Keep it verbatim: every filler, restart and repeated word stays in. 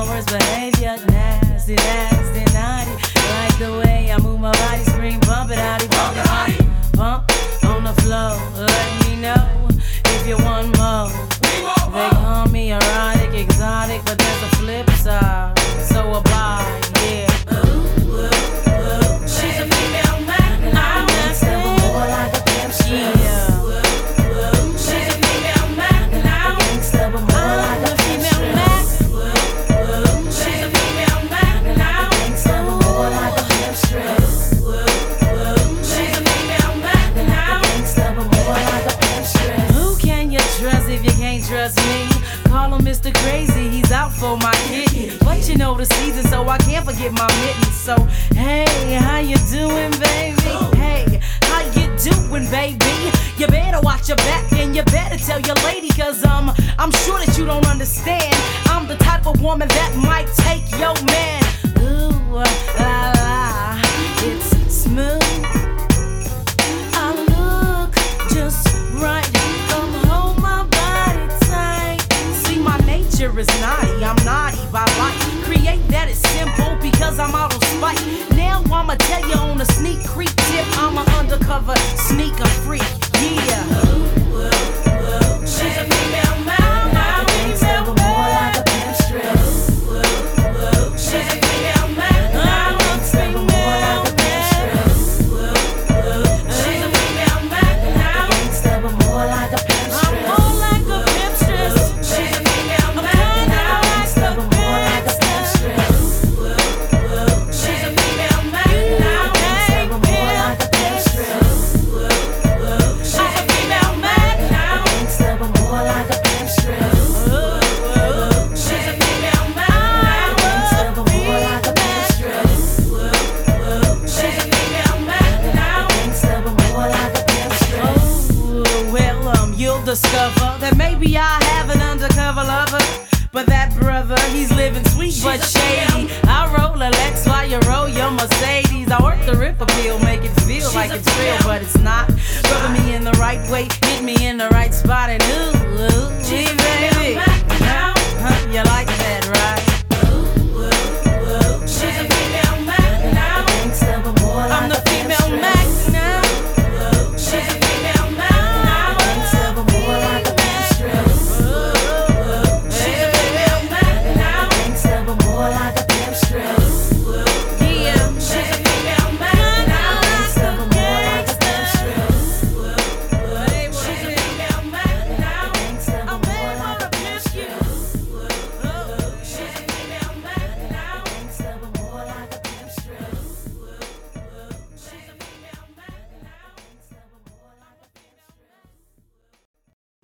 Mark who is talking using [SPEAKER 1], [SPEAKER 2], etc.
[SPEAKER 1] worst behavior. Nasty, nasty, naughty. Like the way I move my body, scream, bump it, hottie, bump it, hottie. Bump on the floor, let me know if you want more. They call me erotic, exotic, but there's a flip side. So abide, yeah. She's a female Mac, I'm not stepping more like a pimp. Yeah. She's a female Mac, now I'm stepping more like a female Mac. She's a female Mac, now I'm stepping more like a pimp strip. She's a female Mac, now I'm stepping more like a pimp strip. Who can you trust if you can't trust me? Call him Mister Crazy, he's out for my kid. But you know the season, so I can't forget my mittens. So, hey, how you doing, baby? Hey, how you doing, baby? You better watch your back and you better tell your lady, cause um, I'm sure that you don't understand. I'm the type of woman that might take your man. Ooh, la la, it's smooth. I look just right. Come hold my body tight. See, my nature is naughty. I'm naughty by right. Create that is simple because I'm out on spite. Now I'ma tell you on a sneak creep tip. I'm an undercover sneaker freak. Yeah. She's a female man. Now I'm stepping more like a pimp strip. She's a female man. Now I'm stepping more like a pimp strip. She's a female man. Now I'm stepping more like a pimp strip. I'm more like a pimp strip. She's a female man. Now I'm stepping more like a pimp strip. She's a female man. Now I'm stepping more like a pimp strip. She's a female man. Now I'm stepping more like a pimp strip. She's a female man. Now I'm stepping more like a pimp strip. She's a female man. Now I'm stepping more like a pimp strip. Oh, well, um, you'll discover that maybe I have an undercover lover. But that brother, he's living sweet but shady. I roll a Lex while you roll your Mercedes. I work the rip appeal, make it feel like it's real, but it's not. Rub me in the right way, hit me in the right spot, and ooh,